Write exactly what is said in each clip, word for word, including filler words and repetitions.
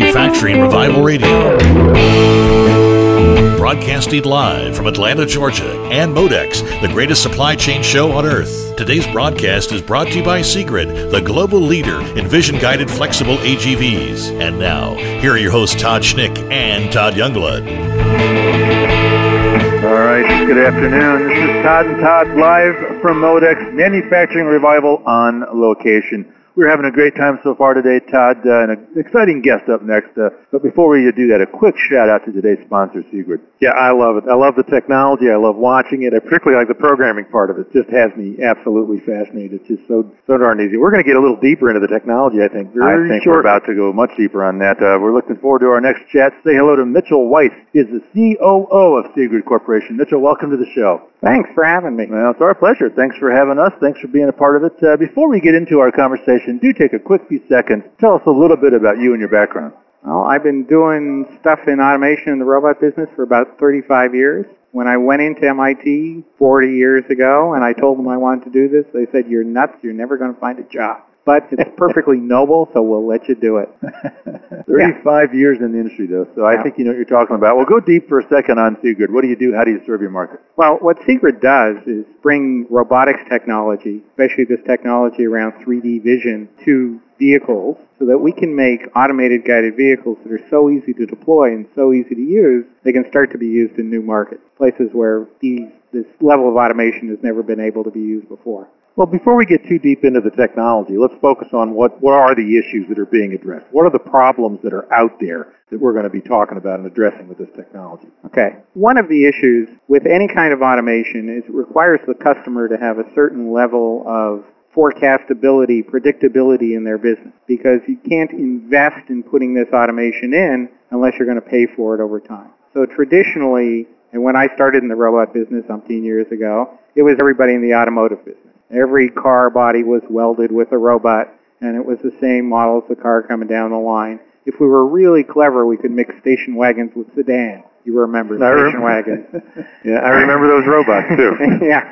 Manufacturing Revival Radio. Broadcasting live from Atlanta, Georgia, and Modex, the greatest supply chain show on earth. Today's broadcast is brought to you by Seegrid, the global leader in vision-guided flexible A G Vs. And now, here are your hosts Todd Schnick and Todd Youngblood. All right, good afternoon. This is Todd and Todd live from Modex Manufacturing Revival on location. We're having a great time so far today, Todd, uh, and an exciting guest up next. Uh, but before we do that, a quick shout out to today's sponsor, Seegrid. Yeah, I love it. I love the technology. I love watching it. I particularly like the programming part of it. It just has me absolutely fascinated. It's just so so darn easy. We're going to get a little deeper into the technology, I think. Very I think short. We're about to go much deeper on that. Uh, we're looking forward to our next chat. Say hello to Mitchell Weiss. He is the C O O of Seegrid Corporation. Mitchell, welcome to the show. Thanks for having me. Well, it's our pleasure. Thanks for having us. Thanks for being a part of it. Uh, before we get into our conversation, do take a quick few seconds. Tell us a little bit about you and your background. Well, I've been doing stuff in automation in the robot business for about thirty-five years. When I went into M I T forty years ago and I told them I wanted to do this, they said, "You're nuts. You're never going to find a job." But it's perfectly noble, so we'll let you do it. thirty-five yeah. years in the industry, though, so I yeah. think you know what you're talking about. Well, go deep for a second on Seegrid. What do you do? How do you serve your market? Well, what Seegrid does is bring robotics technology, especially this technology around three D vision, to vehicles so that we can make automated guided vehicles that are so easy to deploy and so easy to use, they can start to be used in new markets, places where these, this level of automation has never been able to be used before. Well, before we get too deep into the technology, let's focus on what, what are the issues that are being addressed. What are the problems that are out there that we're going to be talking about and addressing with this technology? Okay. One of the issues with any kind of automation is it requires the customer to have a certain level of forecastability, predictability in their business, because you can't invest in putting this automation in unless you're going to pay for it over time. So traditionally, and when I started in the robot business umpteen years ago, it was everybody in the automotive business. Every car body was welded with a robot, and it was the same model as the car coming down the line. If we were really clever, we could mix station wagons with sedans. You remember station wagons. Yeah, I remember those robots, too. Yeah.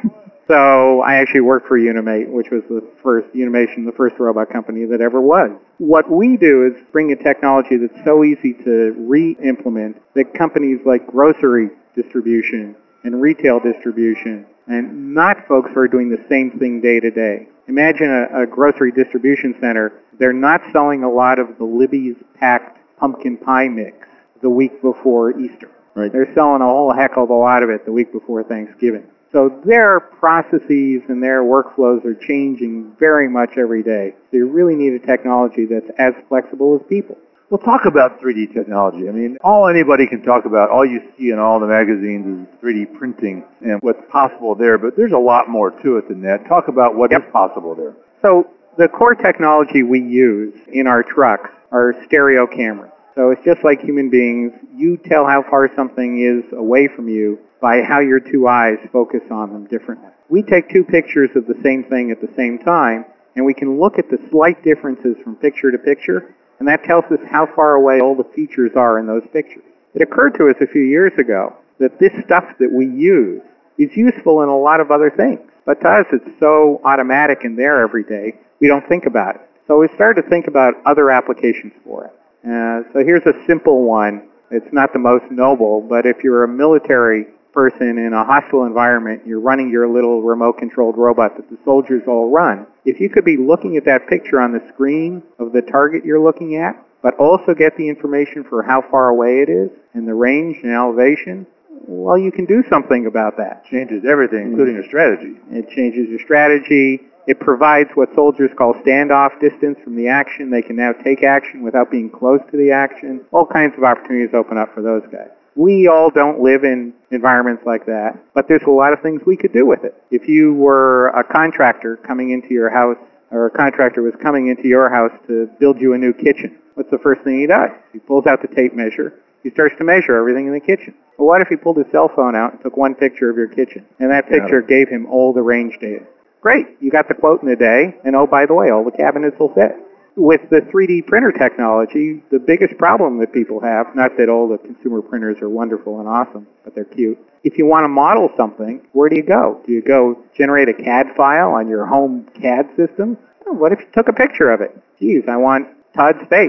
So I actually worked for Unimate, which was the first, Unimation, the first robot company that ever was. What we do is bring a technology that's so easy to re-implement that companies like grocery distribution and retail distribution, and not folks who are doing the same thing day to day. Imagine a, a grocery distribution center. They're not selling a lot of the Libby's packed pumpkin pie mix the week before Easter. Right. They're selling a whole heck of a lot of it the week before Thanksgiving. So their processes and their workflows are changing very much every day. So you really need a technology that's as flexible as people. We'll talk about three D technology. I mean, all anybody can talk about, all you see in all the magazines is three D printing and what's possible there, but there's a lot more to it than that. Talk about what yep. is possible there. So the core technology we use in our trucks are stereo cameras. So it's just like human beings. You tell how far something is away from you by how your two eyes focus on them differently. We take two pictures of the same thing at the same time, and we can look at the slight differences from picture to picture, and that tells us how far away all the features are in those pictures. It occurred to us a few years ago that this stuff that we use is useful in a lot of other things. But to us, it's so automatic and there every day, we don't think about it. So we started to think about other applications for it. Uh, so here's a simple one. It's not the most noble, but if you're a military person in a hostile environment, you're running your little remote-controlled robot that the soldiers all run, if you could be looking at that picture on the screen of the target you're looking at, but also get the information for how far away it is, and the range and elevation, well, you can do something about that. Changes everything, including your strategy. It changes your strategy. It provides what soldiers call standoff distance from the action. They can now take action without being close to the action. All kinds of opportunities open up for those guys. We all don't live in environments like that, but there's a lot of things we could do with it. If you were a contractor coming into your house, or a contractor was coming into your house to build you a new kitchen, what's the first thing he does? He pulls out the tape measure. He starts to measure everything in the kitchen. Well, what if he pulled his cell phone out and took one picture of your kitchen, and that picture yeah. gave him all the range data? Great. You got the quote in a day, and oh, by the way, all the cabinets will fit. With the three D printer technology, the biggest problem that people have, not that all the consumer printers are wonderful and awesome, but they're cute. If you want to model something, where do you go? Do you go generate a C A D file on your home C A D system? Oh, what if you took a picture of it? Geez, I want Todd's face.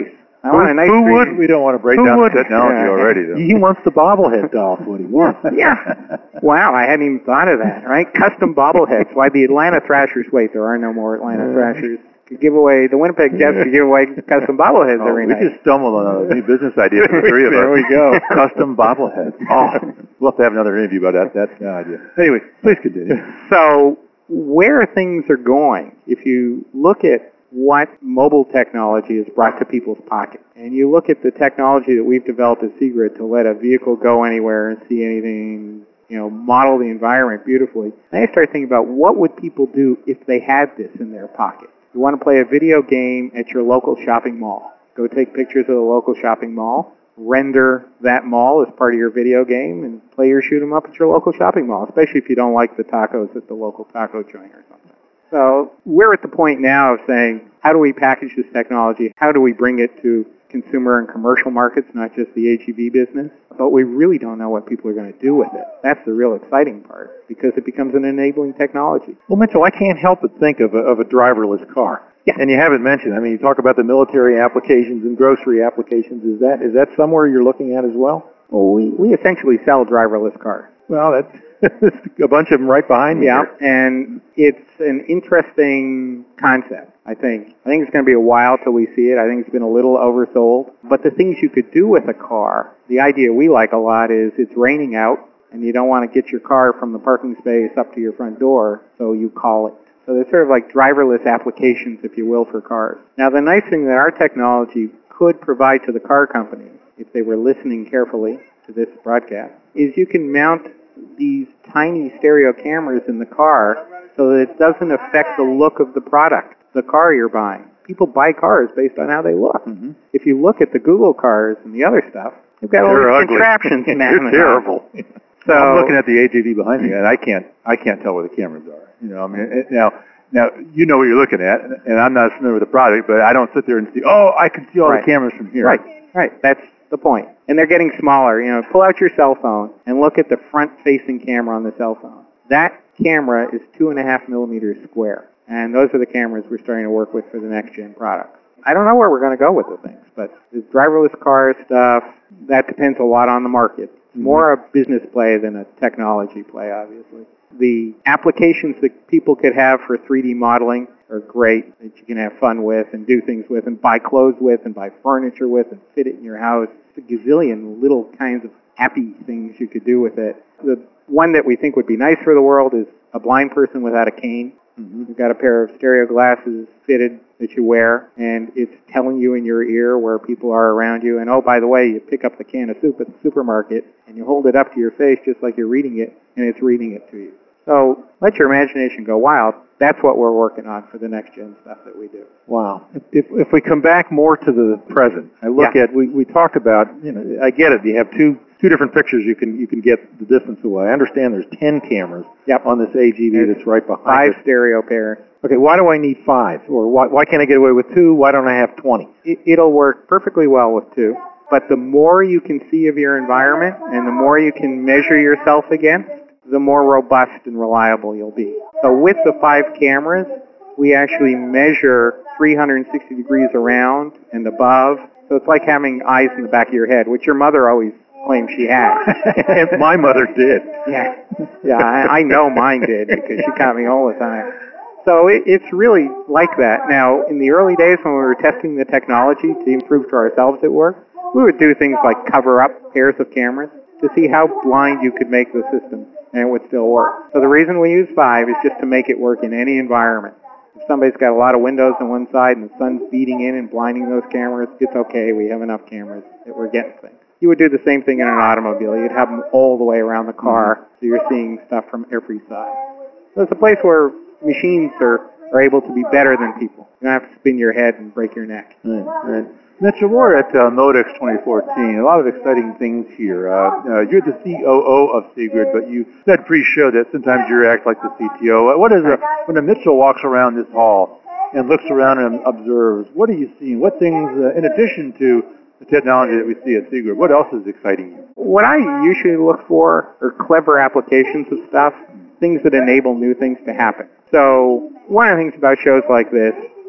I want a nice Who screen. would? We don't want to break Who down would? the technology Yeah. already, though. He wants the bobblehead doll. What he wants. Yeah. Wow, I hadn't even thought of that, right? Custom bobbleheads. Why the Atlanta Thrashers, wait, there are no more Atlanta Thrashers. Could give away, the Winnipeg Jets could give away custom bobbleheads Oh, every we night. just stumbled on a new business idea for the three of us. There we go. Custom bobbleheads. Oh, we'll have to have another interview about that. That's an idea. Anyway, please continue. So where things are going, if you look at what mobile technology has brought to people's pockets, and you look at the technology that we've developed at Seegrid to let a vehicle go anywhere and see anything, you know, model the environment beautifully, then I start thinking about what would people do if they had this in their pocket. You want to play a video game at your local shopping mall. Go take pictures of the local shopping mall, render that mall as part of your video game, and play your shoot 'em up at your local shopping mall, especially if you don't like the tacos at the local taco joint or something. So we're at the point now of saying, how do we package this technology? How do we bring it to consumer and commercial markets, not just the H E V business? But we really don't know what people are going to do with it. That's the real exciting part, because it becomes an enabling technology. Well, Mitchell, I can't help but think of a, of a driverless car. Yeah. And you haven't mentioned, I mean, you talk about the military applications and grocery applications. Is that is that somewhere you're looking at as well? Well, we, we essentially sell driverless cars. Well, that's a bunch of them right behind me. Yeah, here. and it's an interesting concept, I think. I think it's going to be a while till we see it. I think it's been a little oversold. But the things you could do with a car, the idea we like a lot is it's raining out, and you don't want to get your car from the parking space up to your front door, so you call it. So they're sort of like driverless applications, if you will, for cars. Now, the nice thing that our technology could provide to the car companies, if they were listening carefully to this broadcast, is you can mount these tiny stereo cameras in the car so that it doesn't affect the look of the product, the car you're buying. People buy cars based on how they look. Mm-hmm. If you look at the Google cars and the other stuff, they've got all They're these ugly. contraptions. They're terrible. So I'm looking at the A G V behind me, and I can't I can't tell where the cameras are. You know, I mean, it, now now you know what you're looking at, and I'm not familiar with the product, but I don't sit there and see, oh, I can see all Right. the cameras from here. Right, right. That's the point. And they're getting smaller. You know, pull out your cell phone and look at the front-facing camera on the cell phone. That camera is two and a half millimeters square, and those are the cameras we're starting to work with for the next-gen products. I don't know where we're going to go with the things, but the driverless car stuff, that depends a lot on the market. It's more a business play than a technology play, obviously. The applications that people could have for three D modeling are great, that you can have fun with and do things with and buy clothes with and buy furniture with and fit it in your house. It's a gazillion little kinds of happy things you could do with it. The one that we think would be nice for the world is a blind person without a cane. Mm-hmm. You've got a pair of stereo glasses fitted that you wear, and it's telling you in your ear where people are around you. And oh, by the way, you pick up the can of soup at the supermarket, and you hold it up to your face just like you're reading it, and it's reading it to you. So let your imagination go wild. That's what we're working on for the next-gen stuff that we do. Wow. If if we come back more to the present, I look Yeah. at we we talked about, you know, I get it. You have two two different pictures. You can you can get the distance away. I understand there's ten cameras Yep. on this A G V There's that's right behind Five it. stereo pairs. Okay, why do I need five? Or why why can't I get away with two? Why don't I have twenty? It, it'll work perfectly well with two, but the more you can see of your environment and the more you can measure yourself against, the more robust and reliable you'll be. So with the five cameras, we actually measure three hundred sixty degrees around and above. So it's like having eyes in the back of your head, which your mother always claimed she had. And my mother did. Yeah, yeah, I, I know mine did because she caught me all the time. So it, it's really like that. Now, in the early days when we were testing the technology to improve to ourselves at work, we would do things like cover up pairs of cameras to see how blind you could make the system, and it would still work. So the reason we use five is just to make it work in any environment. If somebody's got a lot of windows on one side and the sun's beating in and blinding those cameras, it's okay. We have enough cameras that we're getting things. You would do the same thing in an automobile. You'd have them all the way around the car, so you're seeing stuff from every side. So it's a place where machines are, are able to be better than people. You don't have to spin your head and break your neck. Right, right. Mitchell, we're at uh, Modex twenty fourteen. A lot of exciting things here. Uh, uh, you're the C O O of Seegrid, but you said pre-show that sometimes you act like the C T O. What is a, when a Mitchell walks around this hall and looks around and observes, what are you seeing? What things, uh, in addition to the technology that we see at Seegrid, what else is exciting you? What I usually look for are clever applications of stuff, things that enable new things to happen. So one of the things about shows like this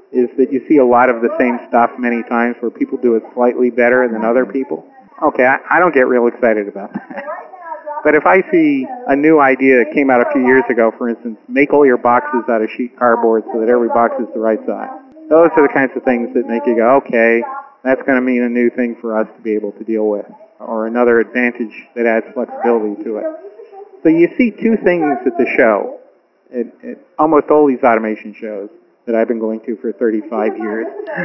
is that you see a lot of the same stuff many times where people do it slightly better than other people. Okay, I, I don't get real excited about that. But if I see a new idea that came out a few years ago, for instance, make all your boxes out of sheet cardboard so that every box is the right size. Those are the kinds of things that make you go, okay, that's going to mean a new thing for us to be able to deal with, or another advantage that adds flexibility to it. So you see two things at the show, at, at almost all these automation shows that I've been going to for thirty-five years.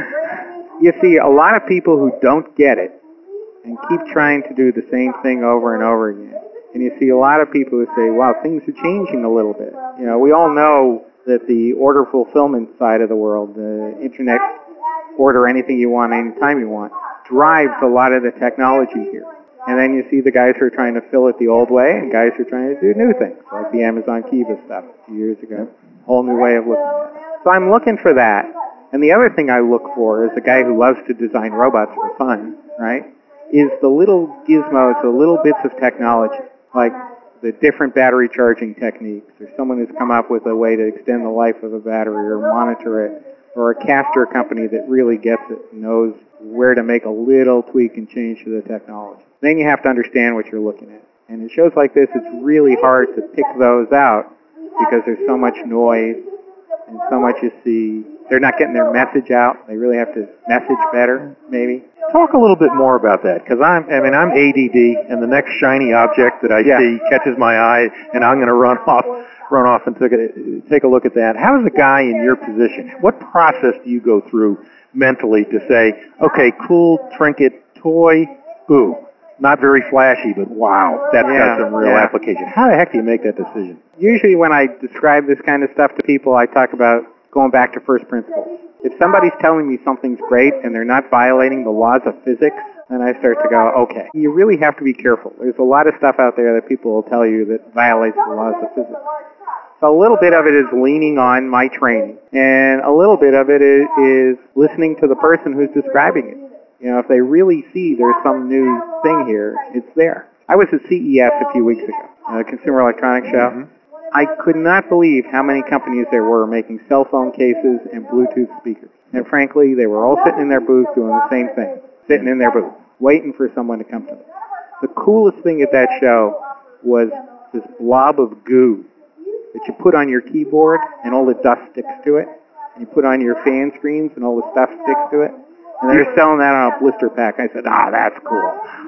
You see a lot of people who don't get it and keep trying to do the same thing over and over again. And you see a lot of people who say, wow, things are changing a little bit. You know, we all know that the order fulfillment side of the world, the internet, order anything you want, anytime you want, drives a lot of the technology here. And then you see the guys who are trying to fill it the old way and guys who are trying to do new things, like the Amazon Kiva stuff a few years ago. Whole new way of looking at it. So I'm looking for that. And the other thing I look for, as a guy who loves to design robots for fun, right, is the little gizmos, the little bits of technology, like the different battery charging techniques, or someone who's come up with a way to extend the life of a battery or monitor it, or a caster company that really gets it and knows where to make a little tweak and change to the technology. Then you have to understand what you're looking at. And in shows like this, it's really hard to pick those out because there's so much noise and so much you see. They're not getting their message out. They really have to message better, maybe. Talk a little bit more about that, because I'm, I mean, I'm A D D, and the next shiny object that I Yeah. see catches my eye, and I'm going to run off, run off and take a, take a look at that. How is a guy in your position? What process do you go through mentally to say, okay, cool trinket toy, ooh, not very flashy, but wow, that's Yeah, got some real yeah. application. How the heck do you make that decision? Usually when I describe this kind of stuff to people, I talk about going back to first principles. If somebody's telling me something's great and they're not violating the laws of physics, then I start to go, okay, you really have to be careful. There's a lot of stuff out there that people will tell you that violates the laws of physics. So a little bit of it is leaning on my training, and a little bit of it is, is listening to the person who's describing it. You know, if they really see there's some new thing here, it's there. I was at C E S a few weeks ago, a Consumer Electronics Show. Mm-hmm. I could not believe how many companies there were making cell phone cases and Bluetooth speakers. And frankly, they were all sitting in their booth doing the same thing, sitting in their booth, waiting for someone to come to them. The coolest thing at that show was this blob of goo that you put on your keyboard and all the dust sticks to it. And you put on your fan screens and all the stuff sticks to it. And they're selling that on a blister pack. I said, ah, that's cool.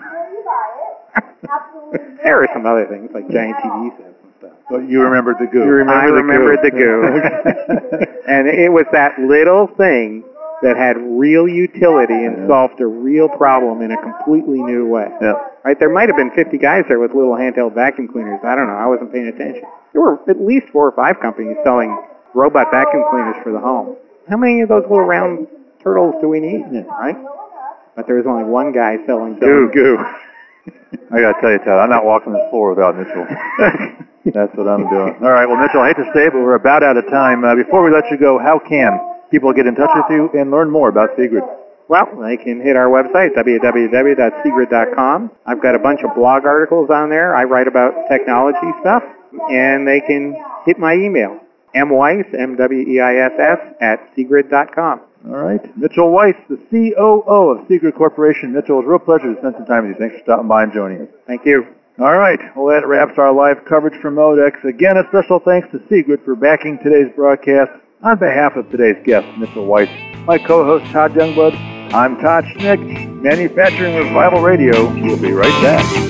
There are some other things like giant T V sets and stuff. But you remembered the goo. You remember I the remembered goo. the goo. And it was that little thing that had real utility and yeah. solved a real problem in a completely new way. Yeah. Right? There might have been fifty guys there with little handheld vacuum cleaners. I don't know. I wasn't paying attention. There were at least four or five companies selling robot vacuum cleaners for the home. How many of those little round turtles do we need? Yeah. Right? But there was only one guy selling goo. Goo. I got to tell you, Todd, I'm not walking this floor without Mitchell. That's what I'm doing. All right, well, Mitchell, I hate to say it, but we're about out of time. Uh, before we let you go, how can people get in touch with you and learn more about Sigrid? Well, they can hit our website, w w w dot sigrid dot com. I've got a bunch of blog articles on there. I write about technology stuff, and they can hit my email, m weiss, M W E I S S, at sigrid dot com. All right. Mitchell Weiss, the C O O of Sigrid Corporation. Mitchell, it's a real pleasure to spend some time with you. Thanks for stopping by and joining us. Thank you. All right. Well, that wraps our live coverage from Modex. Again, a special thanks to Sigrid for backing today's broadcast. On behalf of today's guest, Mitchell Weiss, my co-host, Todd Youngblood, I'm Todd Schnick, Manufacturing Revival Radio. We'll be right back.